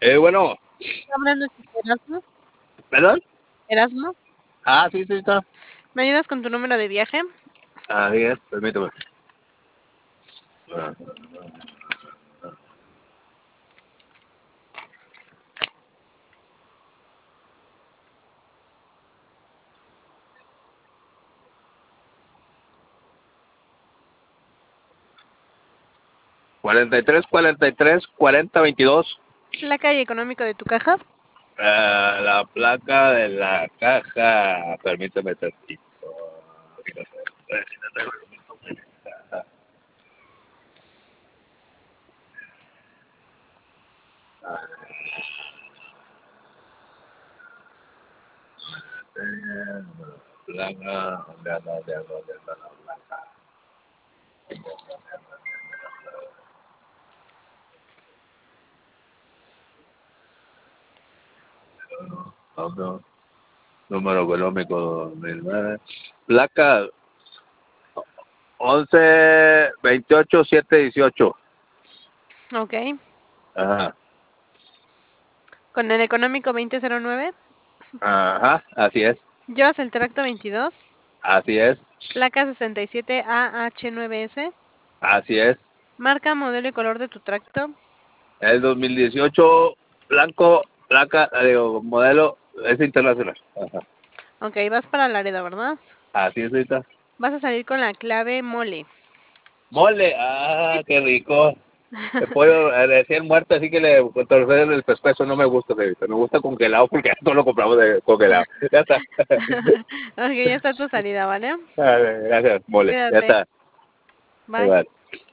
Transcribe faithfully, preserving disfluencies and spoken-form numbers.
Eh, bueno, Hablando de Erasmo. ¿perdón? Erasmo, Ah, sí, sí, está. ¿me ayudas con tu número de viaje? Así es, permítame. Ah, cuarenta y tres, cuarenta y tres, cuarenta, veintidós. Placa y económico de tu caja. Ah, la placa de la caja, permíteme tantito. Placa, ¿dónde anda, dónde anda, dónde anda la placa? No, no. Número económico dos mil nueve. Placa once veintiocho siete dieciocho. Ok. Ajá. Con el económico veinte cero nueve. Ajá, así es. Llevas el tracto veintidós. Así es. Placa sesenta y siete A H nueve S. Así es. Marca, modelo y color de tu tracto. El dos mil dieciocho blanco, placa, eh, digo, modelo es internacional. Ajá. Ok, vas para Laredo, ¿verdad? Así es ahorita. Vas a salir con la clave mole. Mole, ah, qué rico. El pollo eh, recién muerto, así que le torcer el pescuezo no me gusta, señorita. Me gusta congelado porque todo lo compramos de congelado. Ya está. Ok, ya está tu salida, ¿vale? Vale, gracias, mole. Ya Cuídate. está. Bye. Igual.